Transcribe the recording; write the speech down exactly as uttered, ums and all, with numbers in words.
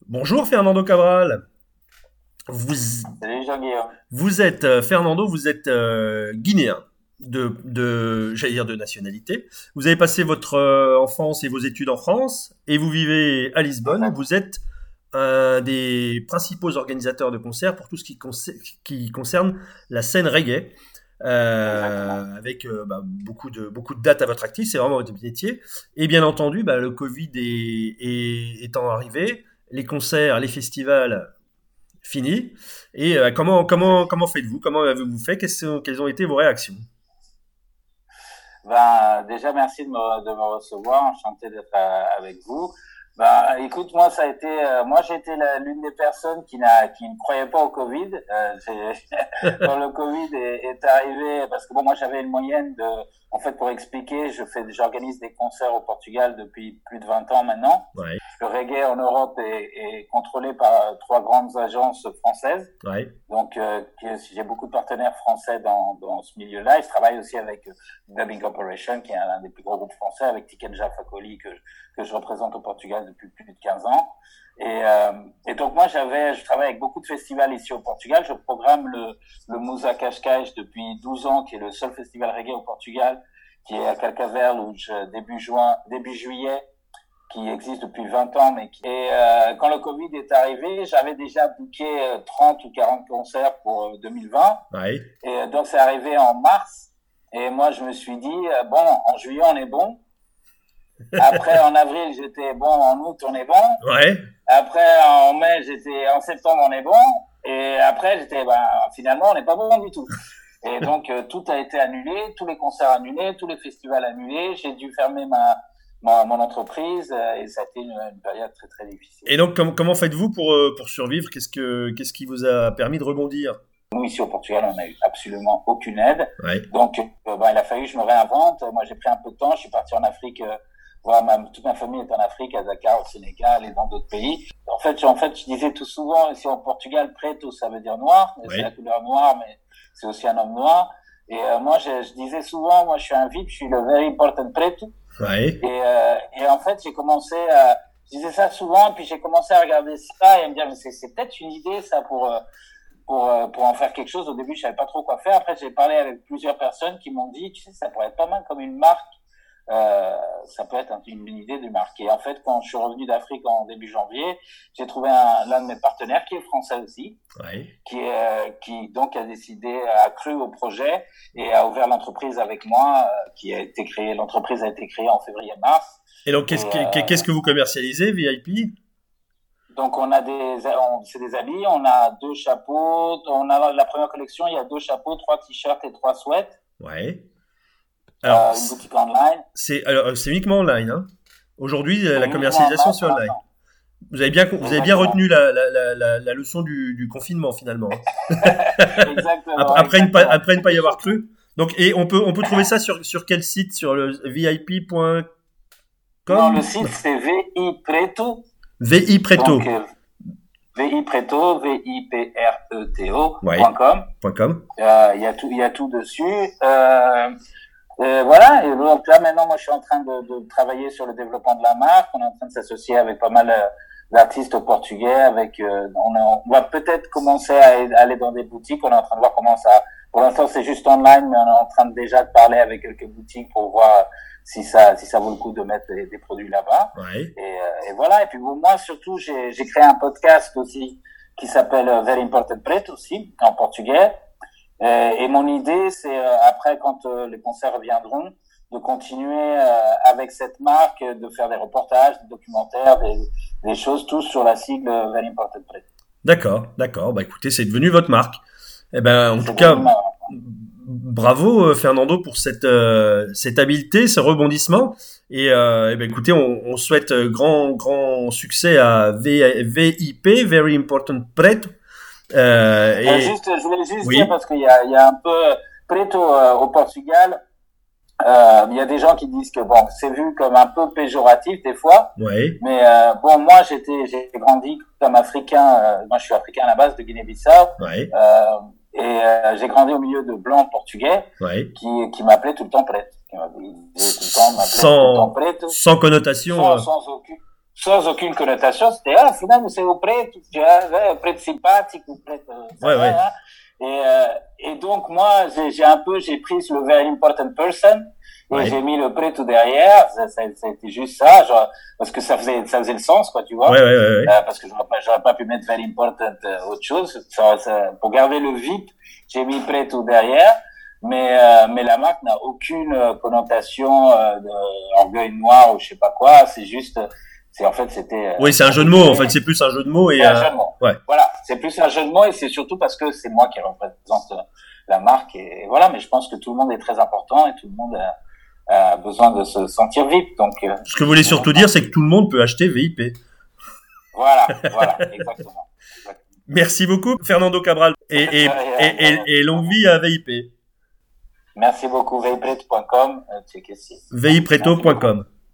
Bonjour Fernando Cabral. Vous, Salut Jean-Guillaume. vous êtes euh, Fernando, vous êtes euh, guinéen de, de, j'allais dire de nationalité. Vous avez passé votre euh, enfance et vos études en France et vous vivez à Lisbonne. Exact. Vous êtes un des principaux organisateurs de concerts pour tout ce qui, conce- qui concerne la scène reggae. Exactement. Euh, avec euh, bah, beaucoup de beaucoup de dates à votre actif, c'est vraiment votre métier. Et bien entendu, bah, le Covid est, est- étant arrivé, les concerts, les festivals finis. Et euh, comment comment Exact. comment faites-vous? Comment avez-vous fait? Qu'est-ce- quelles ont été vos réactions? Ben, déjà, merci de me, de me recevoir. Enchanté d'être euh, avec vous. Ben, écoute, moi, ça a été, euh, moi, j'ai été la- l'une des personnes qui n'a, qui ne croyait pas au Covid. Euh, j'ai- quand le Covid est, est arrivé, parce que bon, moi, j'avais une moyenne de, en fait, pour expliquer, je fais, j'organise des concerts au Portugal depuis plus de vingt ans maintenant. Ouais, Le reggae en Europe est, est contrôlé par trois grandes agences françaises. ouais, Donc, euh, j'ai beaucoup de partenaires français dans, dans ce milieu-là. Et je travaille aussi avec euh, Dubbing Corporation, qui est un, un des plus gros groupes français, avec Tikenja Fakoli, que, que je représente au Portugal depuis plus de quinze ans. Et, euh, et donc, moi, j'avais, je travaille avec beaucoup de festivals ici au Portugal. Je programme le, le Musa Cascais depuis douze ans, qui est le seul festival reggae au Portugal, qui est à Calcavel, où je, début juin, début juillet, qui existe depuis vingt ans, mais qui... Et euh, quand le Covid est arrivé, j'avais déjà booké euh, trente ou quarante concerts pour euh, deux mille vingt. ouais, Et euh, donc, c'est arrivé en mars. Et moi, je me suis dit, euh, bon, en juillet, on est bon. Après, en avril, j'étais bon. En août, on est bon. ouais. Après, en mai, j'étais... En septembre, on est bon. Et après, j'étais, ben, finalement, on n'est pas bon du tout. Et donc, euh, tout a été annulé, tous les concerts annulés, tous les festivals annulés. J'ai dû fermer ma, ma mon entreprise euh, et ça a été une, une période très, très difficile. Et donc com- comment faites-vous pour euh, pour survivre? Qu'est-ce que qu'est-ce qui vous a permis de rebondir? Nous, ici au Portugal, on n'a eu absolument aucune aide. Ouais, Donc, euh, ben, il a fallu que je me réinvente. Moi, j'ai pris un peu de temps. Je suis parti en Afrique. Euh, voir ma, toute ma famille est en Afrique, à Dakar, au Sénégal et dans d'autres pays. En fait, je, en fait, je disais tout souvent, ici au Portugal, preto, ça veut dire noir. C'est la ouais, couleur noire, mais c'est aussi un homme noir. Et euh, moi, je, je disais souvent, moi, je suis un V I P, je suis le very important preto. ouais. Et, euh, et en fait, j'ai commencé à, je disais ça souvent, puis j'ai commencé à regarder ça et à me dire, mais c'est, c'est peut-être une idée, ça, pour, euh, pour, euh, pour en faire quelque chose. Au début, je savais pas trop quoi faire. Après, j'ai parlé avec plusieurs personnes qui m'ont dit, tu sais, ça pourrait être pas mal comme une marque. Euh, ça peut être une, une idée de marque. Et en fait, quand je suis revenu d'Afrique en début janvier, j'ai trouvé un, l'un de mes partenaires qui est français aussi, Ouais. qui, est, qui donc a décidé, a cru au projet et a ouvert l'entreprise avec moi, euh, qui a été créée. L'entreprise a été créée en février-mars. Et donc Et qu'est-ce que euh, qu'est-ce que vous commercialisez, V I P? donc on a des, on, c'est des habits, on a deux chapeaux, on a la première collection, il y a deux chapeaux, trois t-shirts et trois sweats, Ouais. Alors euh, une boutique online, c'est alors c'est uniquement online, hein. Aujourd'hui, euh, c'est la uniquement commercialisation online c'est pour online. l'instant. Vous avez bien vous avez bien Exactement. retenu la la, la, la, la leçon du, du confinement finalement, hein. Exactement, Après, après, ne pas, exactement. après ne pas y Et avoir surtout, cru. Donc, et on peut, on peut trouver ça sur, sur quel site? Sur le vip point non, le com? site c'est V I Preto, V I Preto. donc euh, V I Preto, V I P R E T O Ouais, point com. .com. Euh, Il y a tout, il y a tout dessus. Euh, euh, voilà. Et donc là maintenant, moi, je suis en train de, de travailler sur le développement de la marque. On est en train de s'associer avec pas mal euh, d'artistes portugais. Avec, euh, on, a- on va peut-être commencer à aller dans des boutiques. On est en train de voir comment ça. Pour l'instant, c'est juste online, mais on est en train de déjà de parler avec quelques boutiques pour voir si ça, si ça vaut le coup de mettre des, des produits là-bas. Ouais. Et, euh, et voilà. Et puis bon, moi, surtout, j'ai, j'ai créé un podcast aussi qui s'appelle euh, Very Important Preto aussi en portugais. Euh, et mon idée, c'est euh, après, quand euh, les concerts reviendront, de continuer euh, avec cette marque, euh, de faire des reportages, des documentaires, des, des choses, tous sur la sigle euh, Very Important Press. D'accord, d'accord. Bah écoutez, c'est devenu votre marque. Eh ben, en tout C'est devenu cas, ma... bravo euh, Fernando pour cette euh, cette habileté, ce rebondissement. Et, euh, eh ben, écoutez, on, on souhaite euh, grand grand succès à v, VIP, Very Important Preto. Euh, Euh, et juste, je voulais juste dire, oui, parce qu'il y a, il y a un peu Preto euh, au Portugal, euh, il y a des gens qui disent que bon, c'est vu comme un peu péjoratif des fois. ouais, Mais euh, bon, moi, j'étais, j'ai grandi comme africain. Euh, moi, je suis africain à la base de Guinée-Bissau. ouais, Euh, et euh, j'ai grandi au milieu de blancs portugais ouais. qui, qui m'appelaient tout le temps prêtre. Qui m'appelaient tout le temps, m'appelaient tout le temps Sans prêtre, sans connotation. sans, euh, sans aucune, sans aucune connotation. C'était, ah, finalement, c'est au prêt, tu vois, prêt sympathique ou prêt, ouais, ouais. Hein. Et, euh, et donc, moi, j'ai, j'ai un peu, j'ai pris le very important person, et ouais. j'ai mis le prêt tout derrière. Ça, ça, c'était juste ça, genre, parce que ça faisait, ça faisait le sens, quoi, tu vois. Ouais, ouais, ouais, ouais. Euh, parce que j'aurais pas, j'aurais pas pu mettre very important euh, autre chose. Ça, ça, pour garder le V I P, j'ai mis prêt tout derrière. Mais, euh, mais la marque n'a aucune euh, connotation euh, d'orgueil noir ou je sais pas quoi. C'est juste, c'est en fait, c'était. Oui, c'est un jeu de mots. En fait, c'est plus un jeu de mots et. C'est un jeu de mots. Ouais. Voilà, c'est plus un jeu de mots et c'est surtout parce que c'est moi qui représente la marque et, et voilà. Mais je pense que tout le monde est très important et tout le monde a, a besoin de se sentir V I P. Donc. Euh, Ce que vous voulez surtout dire, c'est que tout le monde peut acheter V I P. Voilà, voilà, exactement. exactement. Merci beaucoup, Fernando Cabral, et, et, et, et, et longue vie à V I P. Merci beaucoup, veipreto point com. veipreto point com.